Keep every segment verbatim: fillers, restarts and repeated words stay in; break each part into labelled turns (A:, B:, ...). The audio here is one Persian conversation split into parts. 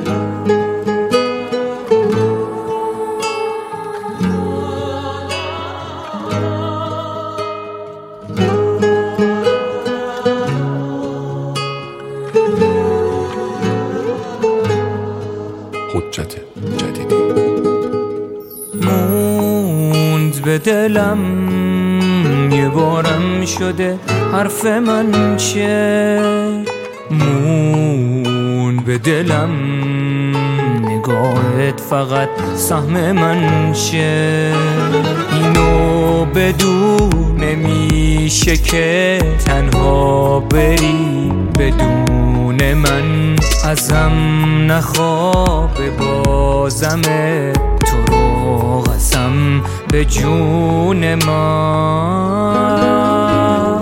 A: حجت جدیدی.
B: موند به دلم یه بارم شده حرف من چه، موند به دلم نگاهت فقط سهم من چه. اینو بدون نمیشه که تنها بری بدون من، ازم نخواب بازم تو رو قسم به جون ما.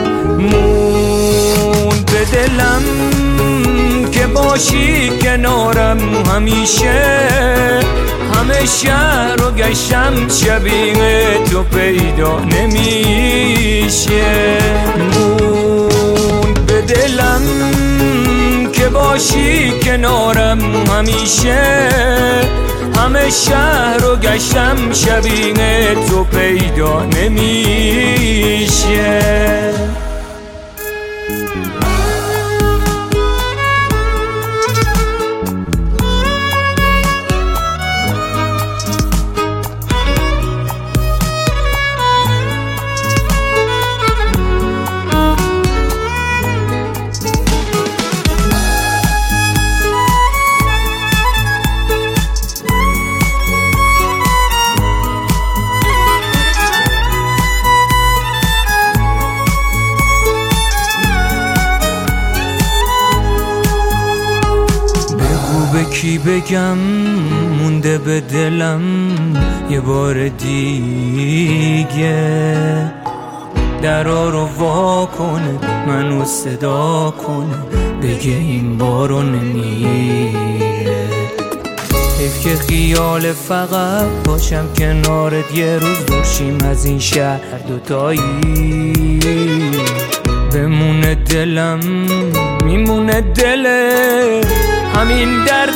B: موند به دلم که باشی کنارم همیشه، همه شهر رو گشتم شبیه تو پیدا نمیشه. موند به دلم که باشی کنارم همیشه، همه شهر رو گشتم شبیه تو پیدا نمیشه. به کی بگم مونده به دلم یه بار دیگه، درا رو وا کنه منو صدا کنه بگه این بارو نمیره. حیف که خیال فقط باشم کنارت یه روز دورشیم از این شهر دوتایی. بمونه دلم میمونه دله همین درد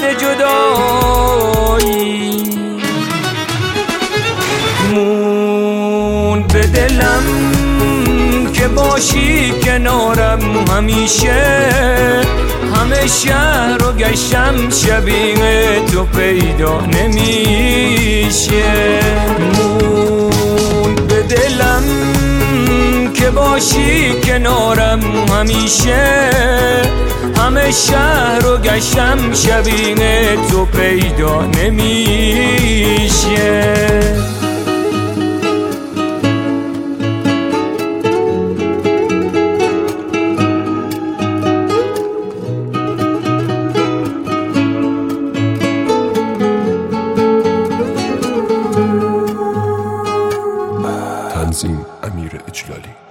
B: جدایی. موند به دلم که باشی کنارم همیشه، همه شهر رو گشتم شبیه تو پیدا نمیشه. موند به دلم که باشی کنارم همیشه، همه شهر رو گشتم شبیه تو پیدا نمیشه.
A: تنظیم امیر اجلالی.